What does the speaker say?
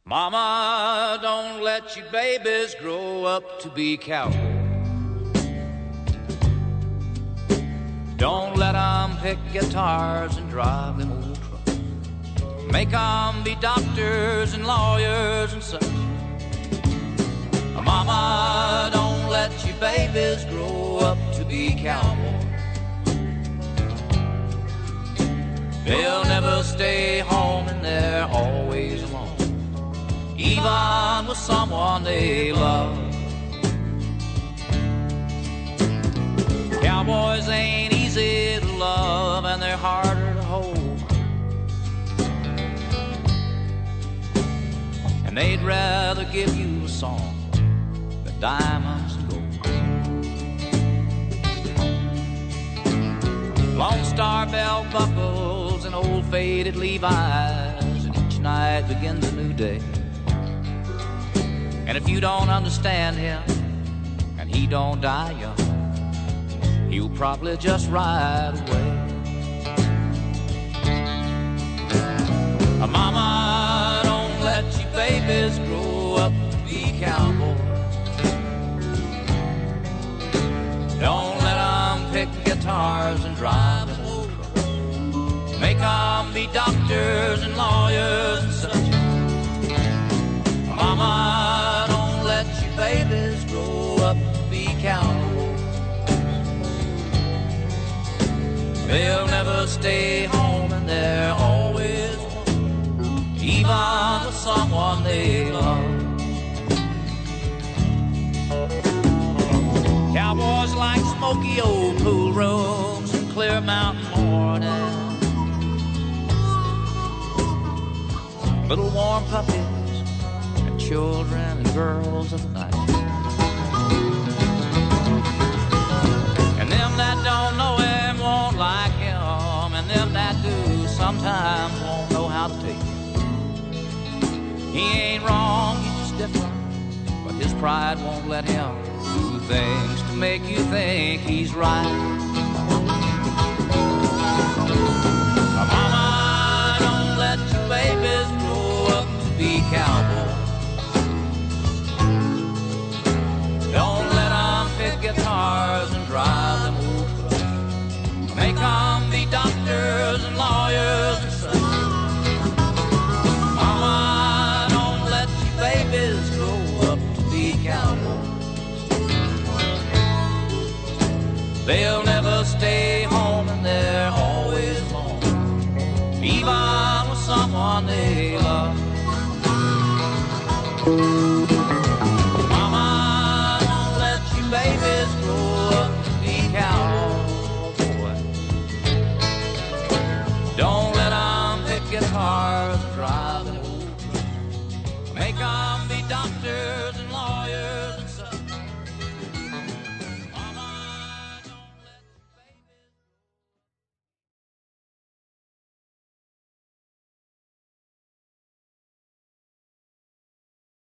Mama, don't let your babies grow up to be cowboys. Don't let them pick guitars and drive them old trucks. Make them be doctors and lawyers and such. Mama, don't let your babies grow up to be cowboys. They'll never stay home and they're always alone, even with someone they love. Cowboys ain't easy to love and they're harder to hold, and they'd rather give you a song than diamonds and gold. Lone Star belt buckles and old faded Levi's, and each night begins a new day. And if you don't understand him and he don't die young, he'll probably just ride away. Mama, don't let your babies grow up to be cowboys. Don't let them pick guitars and drive them old trucks. Make them be doctors and lawyers and such. Mama, don't let your babies grow up to be cowboys. They'll never stay home and they're always alone, even with someone they love. Cowboys like smoky old pool rooms and clear mountain mornings, little warm puppies and children and girls of the night. And them that don't know him won't like him, and them that do sometimes won't know how to take him. He ain't wrong, he's just different, but his pride won't let him do things to make you think he's right. Mama, don't let your babies grow up to be cowboys. Don't let them pick guitars and drive them old trucks. Make them be doctors and lawyers and such. Mama, don't let your babies grow up to be cowboys. They'll never stay home and they're always alone, even with someone they love.